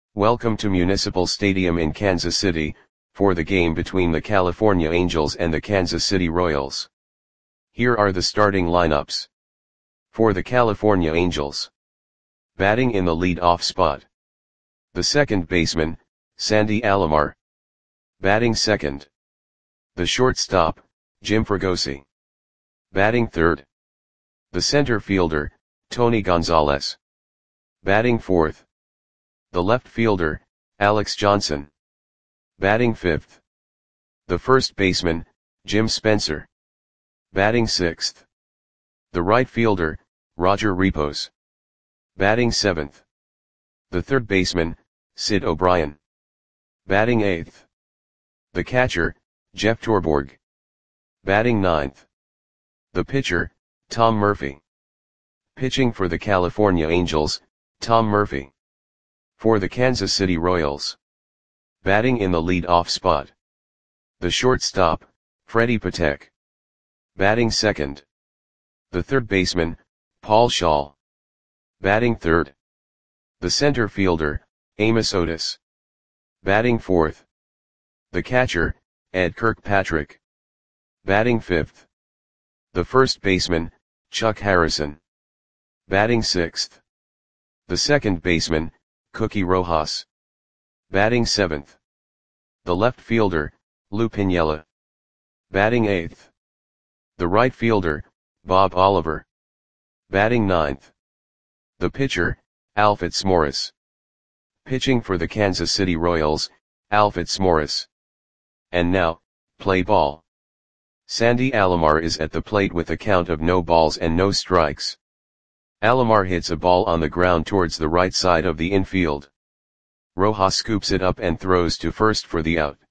Welcome to Municipal Stadium in Kansas City, for the game between the California Angels and the Kansas City Royals. Here are the starting lineups. For the California Angels. Batting in the lead-off spot. The second baseman, Sandy Alomar. Batting second. The shortstop, Jim Fregosi. Batting third. The center fielder, Tony Gonzalez. Batting fourth. The left fielder, Alex Johnson. Batting fifth. The first baseman, Jim Spencer. Batting sixth. The right fielder, Roger Repos. Batting seventh. The third baseman, Sid O'Brien. Batting eighth. The catcher, Jeff Torborg. Batting ninth. The pitcher, Tom Murphy. Pitching for the California Angels, Tom Murphy. For the Kansas City Royals. Batting in the lead-off spot. The shortstop, Freddie Patek. Batting second. The third baseman, Paul Schall. Batting third. The center fielder, Amos Otis. Batting fourth. The catcher, Ed Kirkpatrick. Batting fifth. The first baseman, Chuck Harrison. Batting sixth. The second baseman, Cookie Rojas. Batting seventh. The left fielder, Lou Piniella. Batting eighth. The right fielder, Bob Oliver. Batting ninth. The pitcher, Al Fitzmaurice. Pitching for the Kansas City Royals, Al Fitzmaurice. And now, play ball. Sandy Alomar is at the plate with a count of no balls and no strikes. Alomar hits a ball on the ground towards the right side of the infield. Rojas scoops it up and throws to first for the out.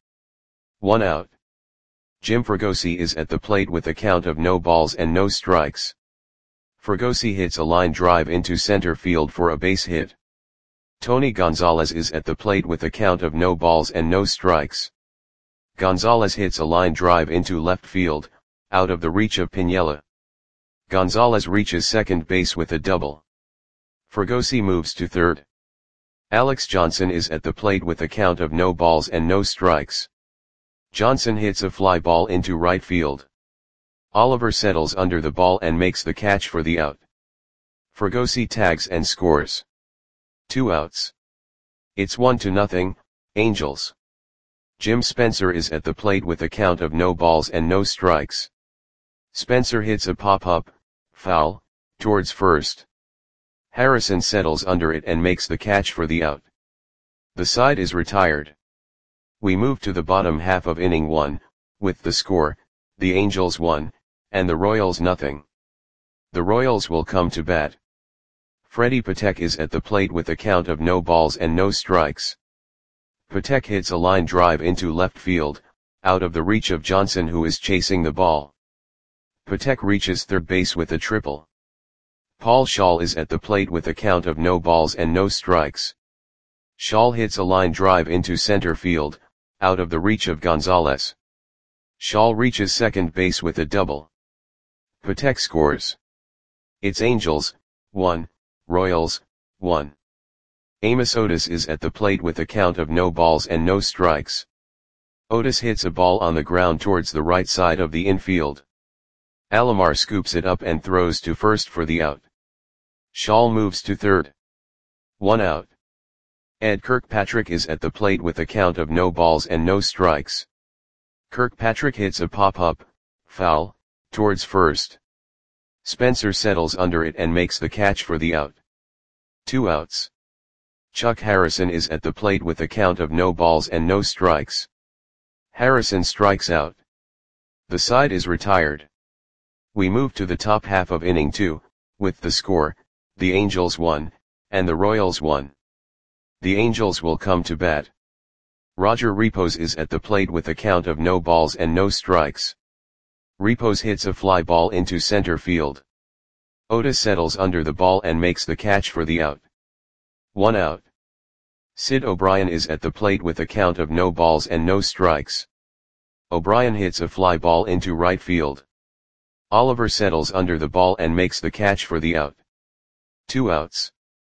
1 out. Jim Fregosi is at the plate with a count of no balls and no strikes. Fregosi hits a line drive into center field for a base hit. Tony Gonzalez is at the plate with a count of no balls and no strikes. Gonzalez hits a line drive into left field, out of the reach of Piniella. Gonzalez reaches second base with a double. Fregosi moves to third. Alex Johnson is at the plate with a count of no balls and no strikes. Johnson hits a fly ball into right field. Oliver settles under the ball and makes the catch for the out. Fregosi tags and scores. 2 outs. It's 1-0, Angels. Jim Spencer is at the plate with a count of no balls and no strikes. Spencer hits a pop-up, foul, towards first. Harrison settles under it and makes the catch for the out. The side is retired. We move to the bottom half of inning 1, with the score, the Angels 1, and the Royals 0. The Royals will come to bat. Freddie Patek is at the plate with a count of no balls and no strikes. Patek hits a line drive into left field, out of the reach of Johnson who is chasing the ball. Patek reaches third base with a triple. Paul Schall is at the plate with a count of no balls and no strikes. Schall hits a line drive into center field, out of the reach of Gonzalez. Schall reaches second base with a double. Patek scores. It's Angels, 1, Royals, 1. Amos Otis is at the plate with a count of no balls and no strikes. Otis hits a ball on the ground towards the right side of the infield. Alomar scoops it up and throws to first for the out. Schall moves to third. 1 out. Ed Kirkpatrick is at the plate with a count of no balls and no strikes. Kirkpatrick hits a pop-up, foul, towards first. Spencer settles under it and makes the catch for the out. 2 outs. Chuck Harrison is at the plate with a count of no balls and no strikes. Harrison strikes out. The side is retired. We move to the top half of inning 2, with the score, the Angels 1, and the Royals 1. The Angels will come to bat. Roger Repos is at the plate with a count of no balls and no strikes. Repos hits a fly ball into center field. Otis settles under the ball and makes the catch for the out. 1 out. Sid O'Brien is at the plate with a count of no balls and no strikes. O'Brien hits a fly ball into right field. Oliver settles under the ball and makes the catch for the out. 2 outs.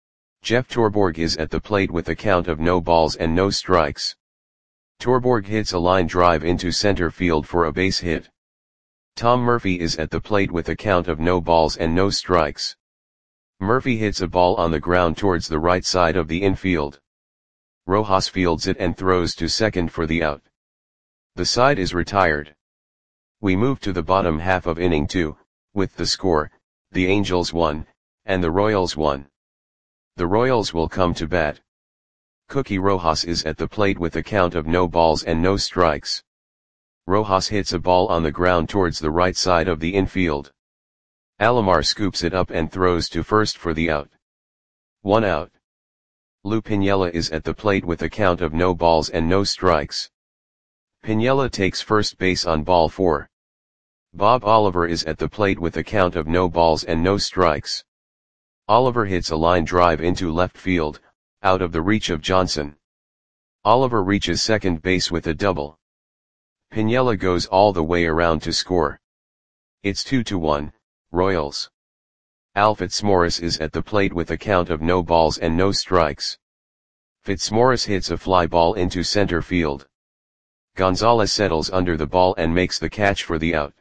Jeff Torborg is at the plate with a count of no balls and no strikes. Torborg hits a line drive into center field for a base hit. Tom Murphy is at the plate with a count of no balls and no strikes. Murphy hits a ball on the ground towards the right side of the infield. Rojas fields it and throws to second for the out. The side is retired. We move to the bottom half of inning 2, with the score, the Angels 1, and the Royals 1. The Royals will come to bat. Cookie Rojas is at the plate with a count of no balls and no strikes. Rojas hits a ball on the ground towards the right side of the infield. Alomar scoops it up and throws to first for the out. 1 out. Lou Piniella is at the plate with a count of no balls and no strikes. Piniella takes first base on ball 4. Bob Oliver is at the plate with a count of no balls and no strikes. Oliver hits a line drive into left field, out of the reach of Johnson. Oliver reaches second base with a double. Piniella goes all the way around to score. It's 2-1, Royals. Al Fitzmaurice is at the plate with a count of no balls and no strikes. Fitzmaurice hits a fly ball into center field. Gonzalez settles under the ball and makes the catch for the out.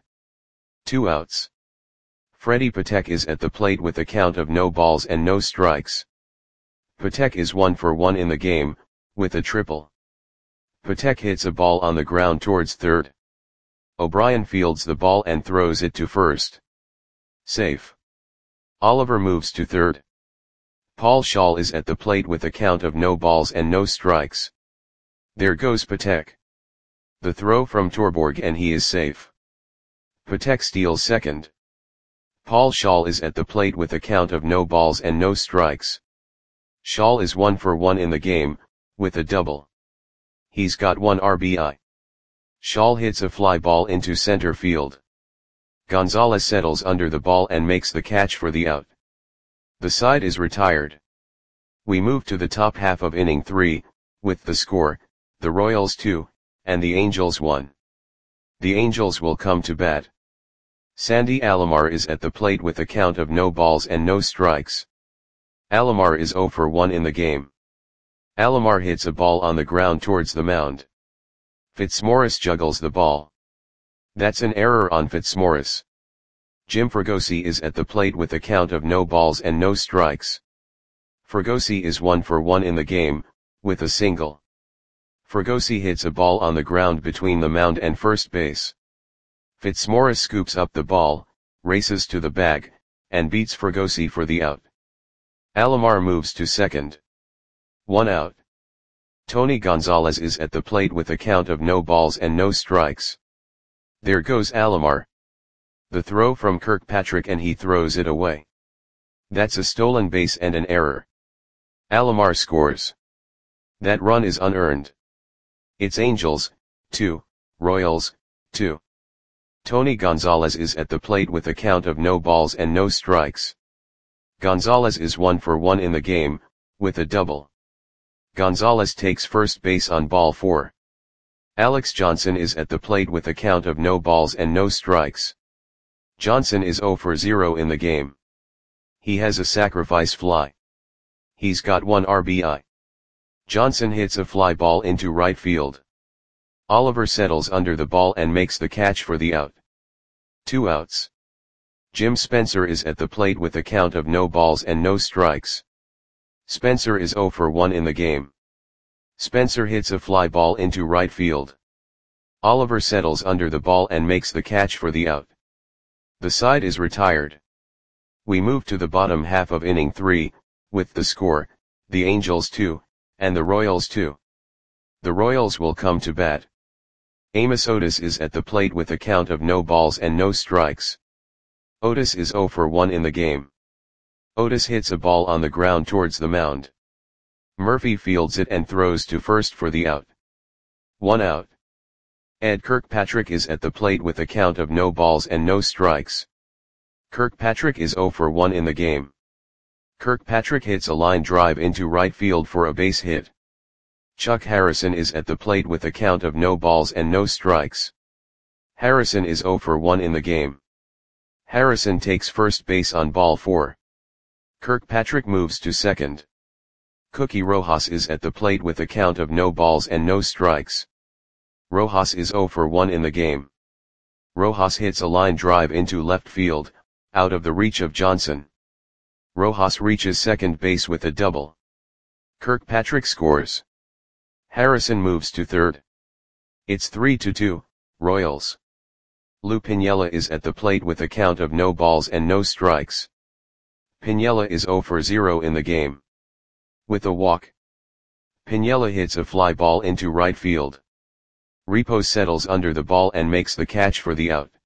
2 outs. Freddie Patek is at the plate with a count of no balls and no strikes. Patek is 1 for 1 in the game, with a triple. Patek hits a ball on the ground towards third. O'Brien fields the ball and throws it to first. Safe. Oliver moves to third. Paul Shaw is at the plate with a count of no balls and no strikes. There goes Patek. The throw from Torborg and he is safe. Patek steals second. Paul Shaw is at the plate with a count of no balls and no strikes. Shaw is 1 for 1 in the game, with a double. He's got 1 RBI. Shaw hits a fly ball into center field. Gonzalez settles under the ball and makes the catch for the out. The side is retired. We move to the top half of inning 3, with the score, the Royals 2, and the Angels 1. The Angels will come to bat. Sandy Alomar is at the plate with a count of no balls and no strikes. Alomar is 0 for 1 in the game. Alomar hits a ball on the ground towards the mound. Fitzmaurice juggles the ball. That's an error on Fitzmaurice. Jim Fregosi is at the plate with a count of no balls and no strikes. Fregosi is 1 for 1 in the game, with a single. Fregosi hits a ball on the ground between the mound and first base. Fitzmaurice scoops up the ball, races to the bag, and beats Fregosi for the out. Alomar moves to second. 1 out. Tony Gonzalez is at the plate with a count of no balls and no strikes. There goes Alomar. The throw from Kirkpatrick and he throws it away. That's a stolen base and an error. Alomar scores. That run is unearned. It's Angels, 2, Royals, 2. Tony Gonzalez is at the plate with a count of no balls and no strikes. Gonzalez is 1 for 1 in the game, with a double. Gonzalez takes first base on ball 4. Alex Johnson is at the plate with a count of no balls and no strikes. Johnson is 0 for 0 in the game. He has a sacrifice fly. He's got 1 RBI. Johnson hits a fly ball into right field. Oliver settles under the ball and makes the catch for the out. 2 outs. Jim Spencer is at the plate with a count of no balls and no strikes. Spencer is 0 for 1 in the game. Spencer hits a fly ball into right field. Oliver settles under the ball and makes the catch for the out. The side is retired. We move to the bottom half of inning 3, with the score, the Angels 2, and the Royals 2. The Royals will come to bat. Amos Otis is at the plate with a count of no balls and no strikes. Otis is 0 for 1 in the game. Otis hits a ball on the ground towards the mound. Murphy fields it and throws to first for the out. 1 out. Ed Kirkpatrick is at the plate with a count of no balls and no strikes. Kirkpatrick is 0 for 1 in the game. Kirkpatrick hits a line drive into right field for a base hit. Chuck Harrison is at the plate with a count of no balls and no strikes. Harrison is 0 for 1 in the game. Harrison takes first base on ball 4. Kirkpatrick moves to second. Cookie Rojas is at the plate with a count of no balls and no strikes. Rojas is 0 for 1 in the game. Rojas hits a line drive into left field, out of the reach of Johnson. Rojas reaches second base with a double. Kirkpatrick scores. Harrison moves to third. It's 3-2, Royals. Lou Piniella is at the plate with a count of no balls and no strikes. Piniella is 0 for 0 in the game. With a walk, Piniella hits a fly ball into right field. Repos settles under the ball and makes the catch for the out.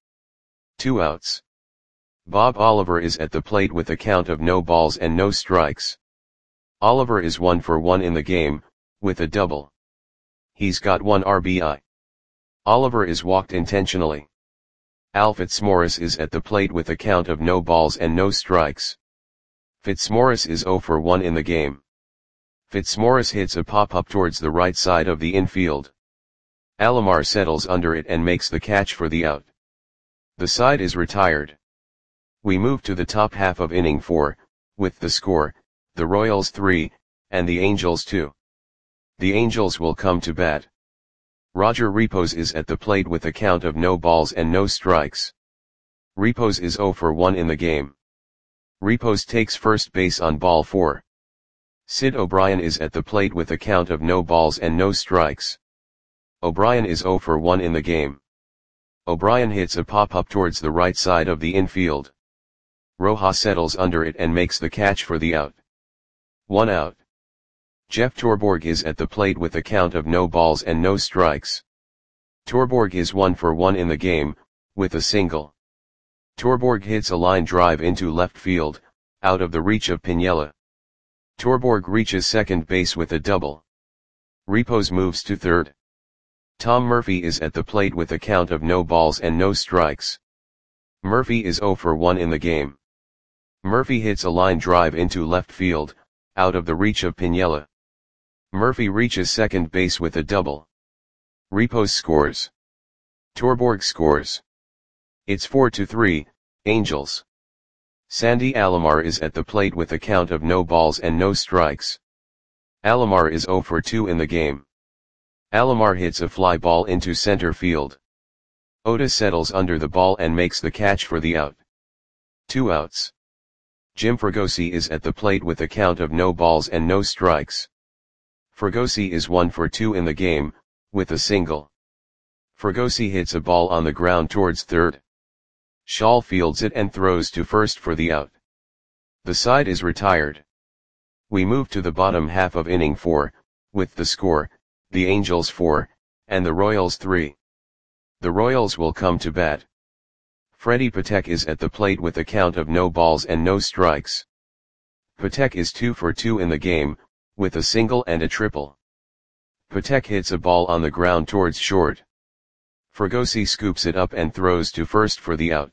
2 outs. Bob Oliver is at the plate with a count of no balls and no strikes. Oliver is 1 for 1 in the game, with a double. He's got 1 RBI. Oliver is walked intentionally. Al Fitzmaurice is at the plate with a count of no balls and no strikes. Fitzmaurice is 0 for 1 in the game. Fitzmaurice hits a pop-up towards the right side of the infield. Alomar settles under it and makes the catch for the out. The side is retired. We move to the top half of inning 4, with the score, the Royals 3, and the Angels 2. The Angels will come to bat. Roger Repos is at the plate with a count of no balls and no strikes. Repos is 0 for 1 in the game. Repos takes first base on ball 4. Sid O'Brien is at the plate with a count of no balls and no strikes. O'Brien is 0 for 1 in the game. O'Brien hits a pop-up towards the right side of the infield. Rojas settles under it and makes the catch for the out. 1 out. Jeff Torborg is at the plate with a count of no balls and no strikes. Torborg is 1 for 1 in the game, with a single. Torborg hits a line drive into left field, out of the reach of Piniella. Torborg reaches second base with a double. Repos moves to third. Tom Murphy is at the plate with a count of no balls and no strikes. Murphy is 0 for 1 in the game. Murphy hits a line drive into left field, out of the reach of Piniella. Murphy reaches second base with a double. Repos scores. Torborg scores. It's 4-3, Angels. Sandy Alomar is at the plate with a count of no balls and no strikes. Alomar is 0 for 2 in the game. Alomar hits a fly ball into center field. Otis settles under the ball and makes the catch for the out. 2 outs. Jim Fregosi is at the plate with a count of no balls and no strikes. Fregosi is 1 for 2 in the game, with a single. Fregosi hits a ball on the ground towards third. Shaw fields it and throws to first for the out. The side is retired. We move to the bottom half of inning 4, with the score, the Angels 4, and the Royals 3. The Royals will come to bat. Freddie Patek is at the plate with a count of no balls and no strikes. Patek is 2 for 2 in the game, with a single and a triple. Patek hits a ball on the ground towards short. Fregosi scoops it up and throws to first for the out.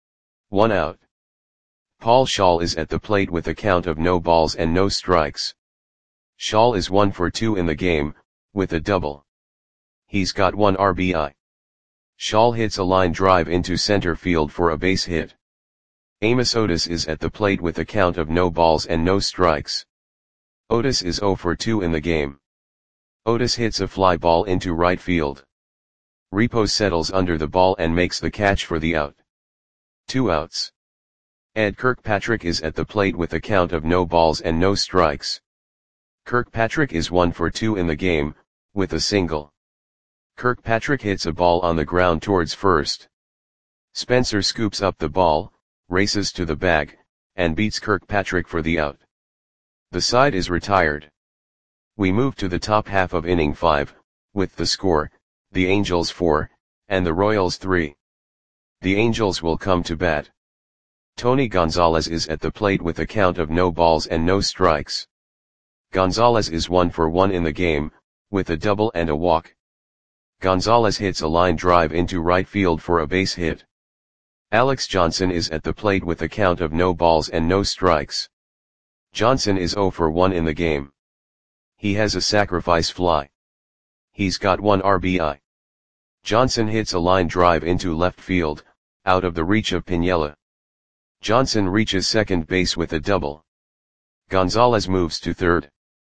1 out. Paul Schall is at the plate with a count of no balls and no strikes. Schall is 1 for 2 in the game, with a double. He's got 1 RBI. Schall hits a line drive into center field for a base hit. Amos Otis is at the plate with a count of no balls and no strikes. Otis is 0 for 2 in the game. Otis hits a fly ball into right field. Repos settles under the ball and makes the catch for the out. 2 outs. Ed Kirkpatrick is at the plate with a count of no balls and no strikes. Kirkpatrick is 1 for 2 in the game, with a single. Kirkpatrick hits a ball on the ground towards first. Spencer scoops up the ball, races to the bag, and beats Kirkpatrick for the out. The side is retired. We move to the top half of inning 5, with the score, the Angels 4, and the Royals 3. The Angels will come to bat. Tony Gonzalez is at the plate with a count of no balls and no strikes. Gonzalez is 1 for 1 in the game, with a double and a walk. Gonzalez hits a line drive into right field for a base hit. Alex Johnson is at the plate with a count of no balls and no strikes. Johnson is 0 for 1 in the game. He has a sacrifice fly. He's got 1 RBI. Johnson hits a line drive into left field, out of the reach of Piniella. Johnson reaches second base with a double. Gonzalez moves to third.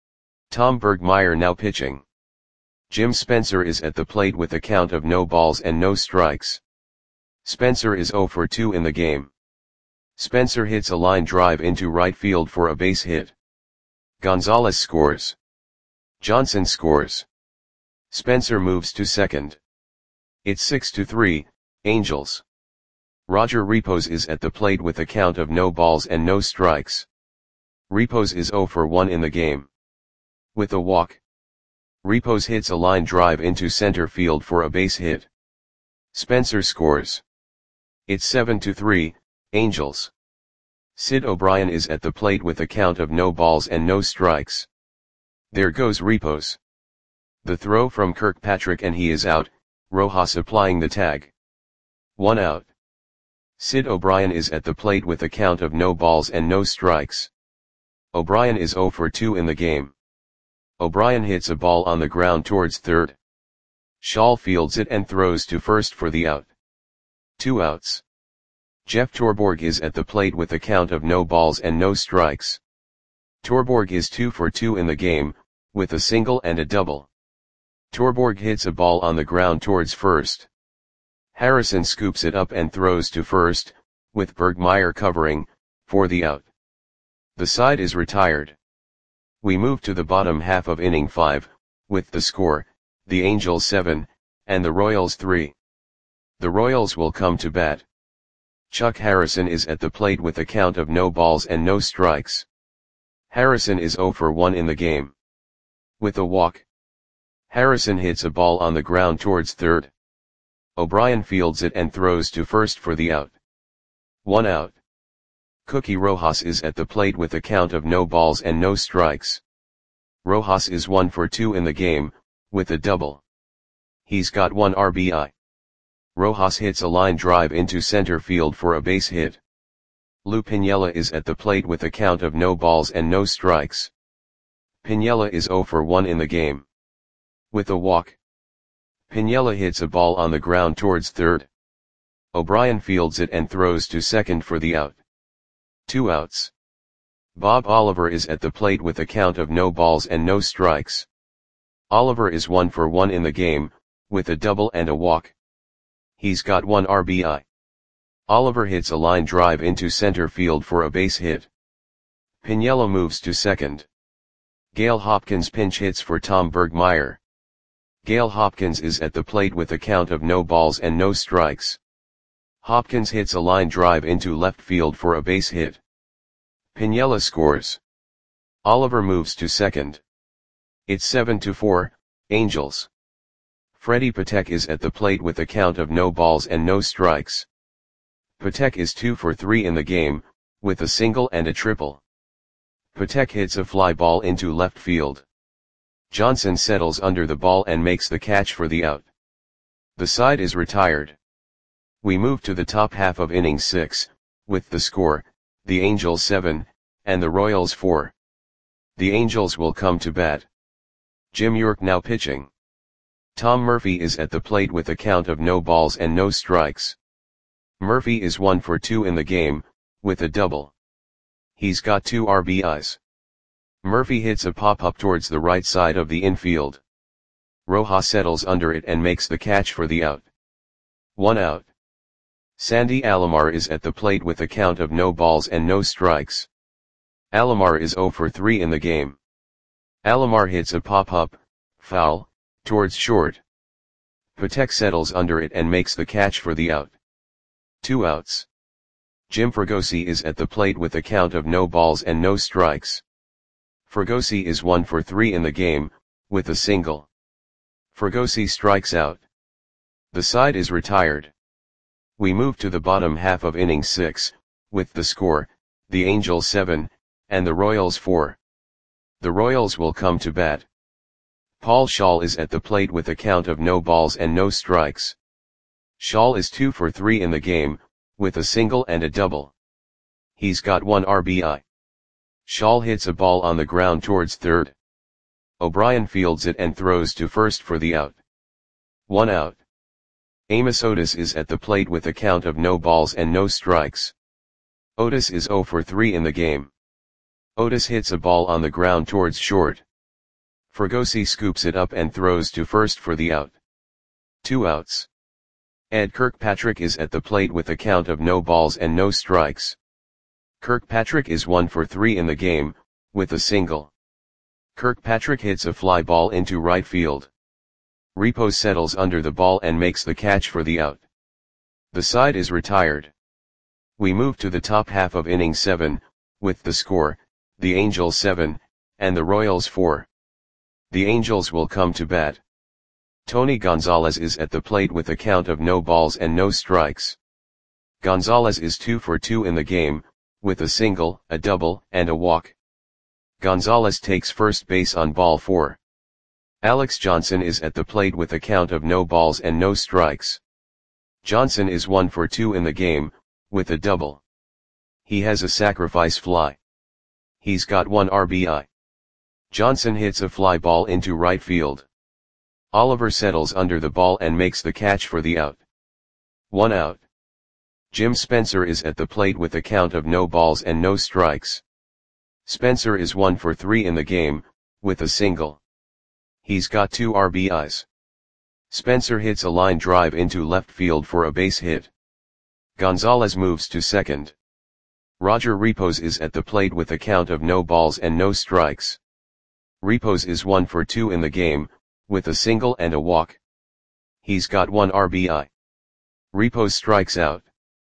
Tom Bergmeyer now pitching. Jim Spencer is at the plate with a count of no balls and no strikes. Spencer is 0 for 2 in the game. Spencer hits a line drive into right field for a base hit. Gonzalez scores. Johnson scores. Spencer moves to second. It's 6-3, Angels. Roger Repos is at the plate with a count of no balls and no strikes. Repos is 0 for 1 in the game. With a walk. Repos hits a line drive into center field for a base hit. Spencer scores. It's 7-3, Angels. Sid O'Brien is at the plate with a count of no balls and no strikes. There goes Repos. The throw from Kirkpatrick and he is out, Rojas applying the tag. 1 out. Sid O'Brien is at the plate with a count of no balls and no strikes. O'Brien is 0 for 2 in the game. O'Brien hits a ball on the ground towards third. Shaw fields it and throws to first for the out. 2 outs. Jeff Torborg is at the plate with a count of no balls and no strikes. Torborg is 2 for 2 in the game, with a single and a double. Torborg hits a ball on the ground towards first. Harrison scoops it up and throws to first, with Bergmeyer covering, for the out. The side is retired. We move to the bottom half of inning 5, with the score, the Angels 7, and the Royals 3. The Royals will come to bat. Chuck Harrison is at the plate with a count of no balls and no strikes. Harrison is 0 for 1 in the game. With a walk. Harrison hits a ball on the ground towards third. O'Brien fields it and throws to first for the out. 1 out. Cookie Rojas is at the plate with a count of no balls and no strikes. Rojas is 1 for 2 in the game, with a double. He's got 1 RBI. Rojas hits a line drive into center field for a base hit. Lou Piniella is at the plate with a count of no balls and no strikes. Piniella is 0 for 1 in the game. With a walk. Piniella hits a ball on the ground towards third. O'Brien fields it and throws to second for the out. 2 outs. Bob Oliver is at the plate with a count of no balls and no strikes. Oliver is 1 for 1 in the game, with a double and a walk. He's got 1 RBI. Oliver hits a line drive into center field for a base hit. Piniella moves to second. Gale Hopkins pinch hits for Tom Bergmeyer. Gale Hopkins is at the plate with a count of no balls and no strikes. Hopkins hits a line drive into left field for a base hit. Piniella scores. Oliver moves to second. It's 7-4, Angels. Freddie Patek is at the plate with a count of no balls and no strikes. Patek is 2 for 3 in the game, with a single and a triple. Patek hits a fly ball into left field. Johnson settles under the ball and makes the catch for the out. The side is retired. We move to the top half of inning 6, with the score, the Angels 7, and the Royals 4. The Angels will come to bat. Jim York now pitching. Tom Murphy is at the plate with a count of no balls and no strikes. Murphy is 1 for 2 in the game, with a double. He's got 2 RBIs. Murphy hits a pop-up towards the right side of the infield. Rojas settles under it and makes the catch for the out. 1 out. Sandy Alomar is at the plate with a count of no balls and no strikes. Alomar is 0 for 3 in the game. Alomar hits a pop-up, foul, towards short. Patek settles under it and makes the catch for the out. 2 outs. Jim Fregosi is at the plate with a count of no balls and no strikes. Fregosi is 1 for 3 in the game, with a single. Fregosi strikes out. The side is retired. We move to the bottom half of inning 6, with the score, the Angels 7, and the Royals 4. The Royals will come to bat. Paul Schaal is at the plate with a count of no balls and no strikes. Schaal is 2 for 3 in the game, with a single and a double. He's got 1 RBI. Schaal hits a ball on the ground towards third. O'Brien fields it and throws to first for the out. 1 out. Amos Otis is at the plate with a count of no balls and no strikes. Otis is 0 for 3 in the game. Otis hits a ball on the ground towards short. Fregosi scoops it up and throws to first for the out. 2 outs. Ed Kirkpatrick is at the plate with a count of no balls and no strikes. Kirkpatrick is 1 for 3 in the game, with a single. Kirkpatrick hits a fly ball into right field. Repos settles under the ball and makes the catch for the out. The side is retired. We move to the top half of inning 7, with the score, the Angels 7, and the Royals 4. The Angels will come to bat. Tony Gonzalez is at the plate with a count of no balls and no strikes. Gonzalez is 2 for 2 in the game, with a single, a double, and a walk. Gonzalez takes first base on ball 4. Alex Johnson is at the plate with a count of no balls and no strikes. Johnson is 1 for 2 in the game, with a double. He has a sacrifice fly. He's got 1 RBI. Johnson hits a fly ball into right field. Oliver settles under the ball and makes the catch for the out. 1 out. Jim Spencer is at the plate with a count of no balls and no strikes. Spencer is 1 for 3 in the game, with a single. He's got 2 RBIs. Spencer hits a line drive into left field for a base hit. Gonzalez moves to second. Roger Repos is at the plate with a count of no balls and no strikes. Repos is 1 for 2 in the game, with a single and a walk. He's got 1 RBI. Repos strikes out.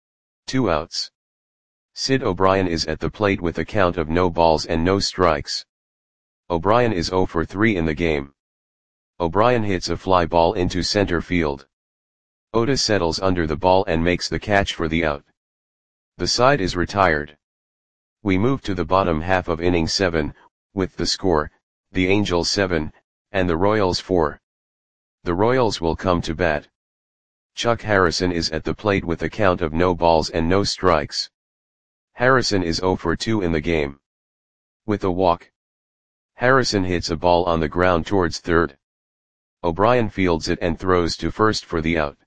2 outs. Sid O'Brien is at the plate with a count of no balls and no strikes. O'Brien is 0 for 3 in the game. O'Brien hits a fly ball into center field. Otis settles under the ball and makes the catch for the out. The side is retired. We move to the bottom half of inning 7, with the score, the Angels 7, and the Royals 4. The Royals will come to bat. Chuck Harrison is at the plate with a count of no balls and no strikes. Harrison is 0 for 2 in the game. With a walk. Harrison hits a ball on the ground towards third. O'Brien fields it and throws to first for the out.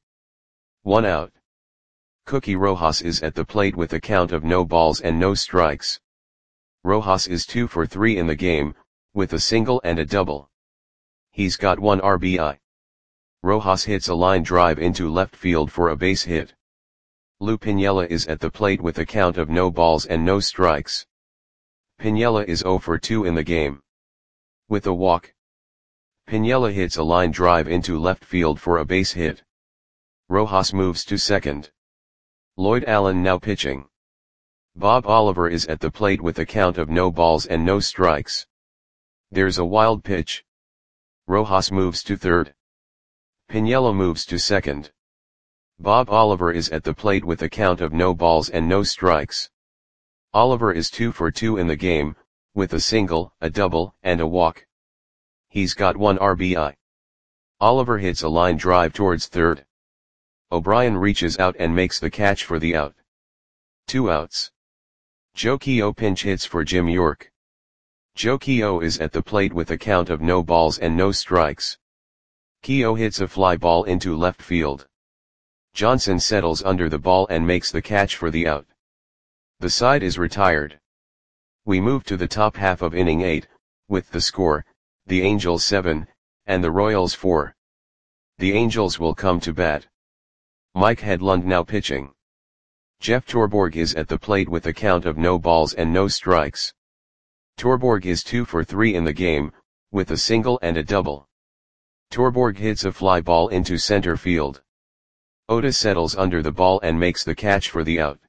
1 out. Cookie Rojas is at the plate with a count of no balls and no strikes. Rojas is 2 for 3 in the game, with a single and a double. He's got 1 RBI. Rojas hits a line drive into left field for a base hit. Lou Piniella is at the plate with a count of no balls and no strikes. Piniella is 0 for 2 in the game. With a walk. Piniella hits a line drive into left field for a base hit. Rojas moves to second. Lloyd Allen now pitching. Bob Oliver is at the plate with a count of no balls and no strikes. There's a wild pitch. Rojas moves to third. Piniella moves to second. Bob Oliver is at the plate with a count of no balls and no strikes. Oliver is 2 for 2 in the game, with a single, a double, and a walk. He's got 1 RBI. Oliver hits a line drive towards third. O'Brien reaches out and makes the catch for the out. 2 outs. Joe Keough pinch hits for Jim York. Joe Keough is at the plate with a count of no balls and no strikes. Keough hits a fly ball into left field. Johnson settles under the ball and makes the catch for the out. The side is retired. We move to the top half of inning 8, with the score, the Angels 7, and the Royals 4. The Angels will come to bat. Mike Hedlund now pitching. Jeff Torborg is at the plate with a count of no balls and no strikes. Torborg is 2 for 3 in the game, with a single and a double. Torborg hits a fly ball into center field. Otis settles under the ball and makes the catch for the out.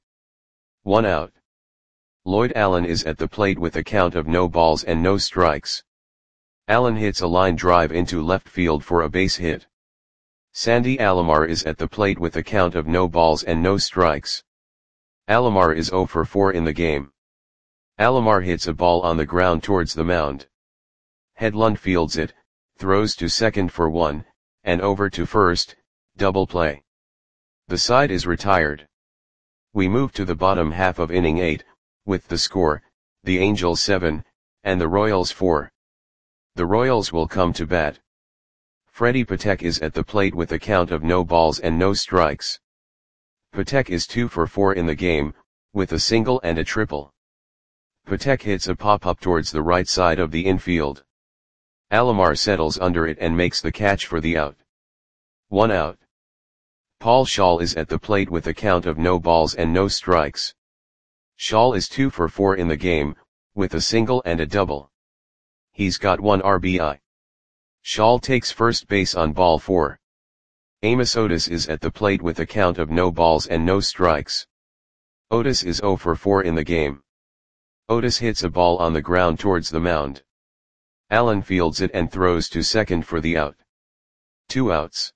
1 out. Lloyd Allen is at the plate with a count of no balls and no strikes. Allen hits a line drive into left field for a base hit. Sandy Alomar is at the plate with a count of no balls and no strikes. Alomar is 0 for 4 in the game. Alomar hits a ball on the ground towards the mound. Hedlund fields it, throws to second for 1, and over to first, double play. The side is retired. We move to the bottom half of inning 8, with the score, the Angels 7, and the Royals 4. The Royals will come to bat. Freddie Patek is at the plate with a count of no balls and no strikes. Patek is 2 for 4 in the game, with a single and a triple. Patek hits a pop-up towards the right side of the infield. Alomar settles under it and makes the catch for the out. 1 out. Paul Scholl is at the plate with a count of no balls and no strikes. Scholl is 2 for 4 in the game, with a single and a double. He's got 1 RBI. Scholl takes first base on ball 4. Amos Otis is at the plate with a count of no balls and no strikes. Otis is 0 for 4 in the game. Otis hits a ball on the ground towards the mound. Allen fields it and throws to second for the out. 2 outs.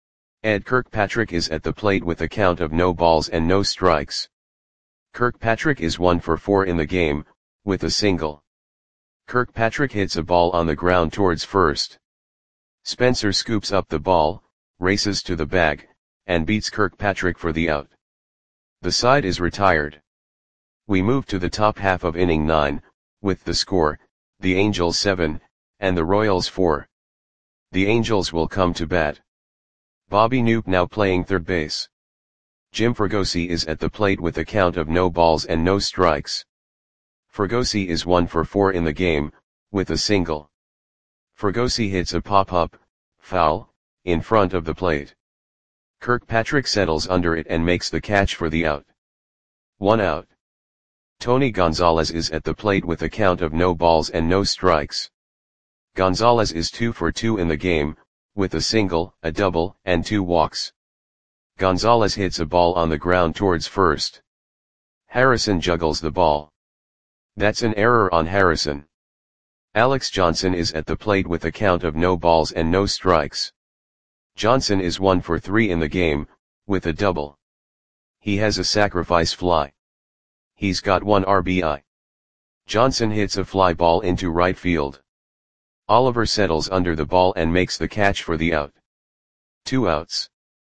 Ed Kirkpatrick is at the plate with a count of no balls and no strikes. Kirkpatrick is 1 for 4 in the game, with a single. Kirkpatrick hits a ball on the ground towards first. Spencer scoops up the ball, races to the bag, and beats Kirkpatrick for the out. The side is retired. We move to the top half of inning 9, with the score, the Angels 7, and the Royals 4. The Angels will come to bat. Bobby Knoop now playing third base. Jim Fregosi is at the plate with a count of no balls and no strikes. Fregosi is 1 for 4 in the game, with a single. Fregosi hits a pop-up, foul, in front of the plate. Kirkpatrick settles under it and makes the catch for the out. 1 out. Tony Gonzalez is at the plate with a count of no balls and no strikes. Gonzalez is 2 for 2 in the game, with a single, a double, and 2 walks. Gonzalez hits a ball on the ground towards first. Harrison juggles the ball. That's an error on Harrison. Alex Johnson is at the plate with a count of no balls and no strikes. Johnson is 1 for 3 in the game, with a double. He has a sacrifice fly. He's got 1 RBI. Johnson hits a fly ball into right field. Oliver settles under the ball and makes the catch for the out. 2 outs.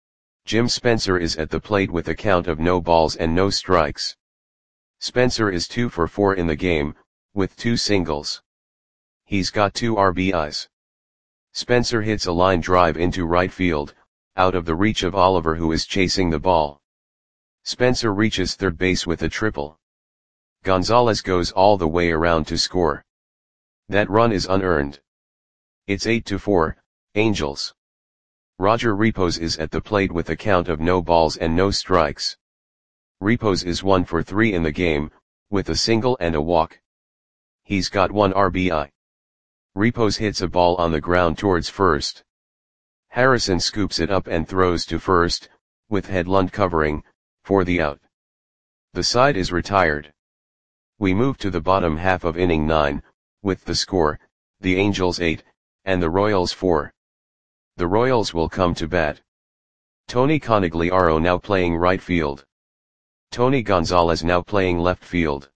Jim Spencer is at the plate with a count of no balls and no strikes. Spencer is 2 for 4 in the game, with 2 singles. He's got 2 RBIs. Spencer hits a line drive into right field, out of the reach of Oliver who is chasing the ball. Spencer reaches third base with a triple. Gonzalez goes all the way around to score. That run is unearned. It's 8-4, Angels. Roger Repos is at the plate with a count of no balls and no strikes. Repos is 1 for 3 in the game, with a single and a walk. He's got 1 RBI. Repos hits a ball on the ground towards first. Harrison scoops it up and throws to first, with Hedlund covering, for the out. The side is retired. We move to the bottom half of inning 9, with the score, the Angels 8, and the Royals 4. The Royals will come to bat. Tony Conigliaro now playing right field. Tony Gonzalez now playing left field.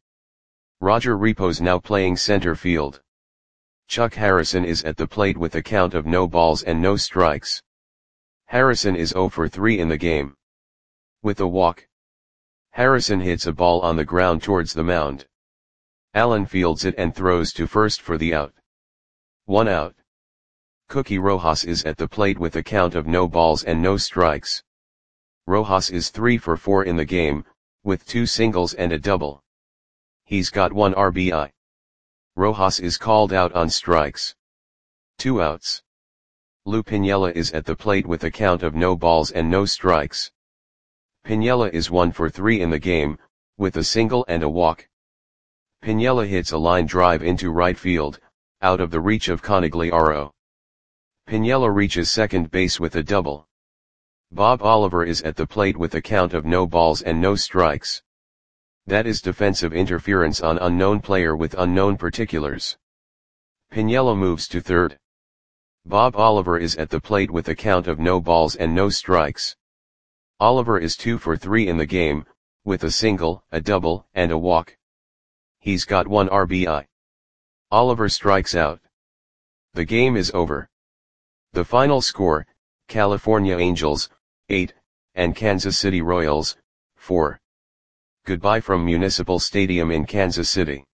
Roger Repos now playing center field. Chuck Harrison is at the plate with a count of no balls and no strikes. Harrison is 0 for 3 in the game. With a walk. Harrison hits a ball on the ground towards the mound. Allen fields it and throws to first for the out. 1 out. Cookie Rojas is at the plate with a count of no balls and no strikes. Rojas is 3 for 4 in the game, with 2 singles and a double. He's got 1 RBI. Rojas is called out on strikes. 2 outs. Lou Piniella is at the plate with a count of no balls and no strikes. Piniella is 1 for 3 in the game, with a single and a walk. Piniella hits a line drive into right field, out of the reach of Conigliaro. Piniella reaches second base with a double. Bob Oliver is at the plate with a count of no balls and no strikes. That is defensive interference on unknown player with unknown particulars. Piniella moves to third. Bob Oliver is at the plate with a count of no balls and no strikes. Oliver is 2 for 3 in the game, with a single, a double, and a walk. He's got 1 RBI. Oliver strikes out. The game is over. The final score, California Angels, 8, and Kansas City Royals, 4. Goodbye from Municipal Stadium in Kansas City.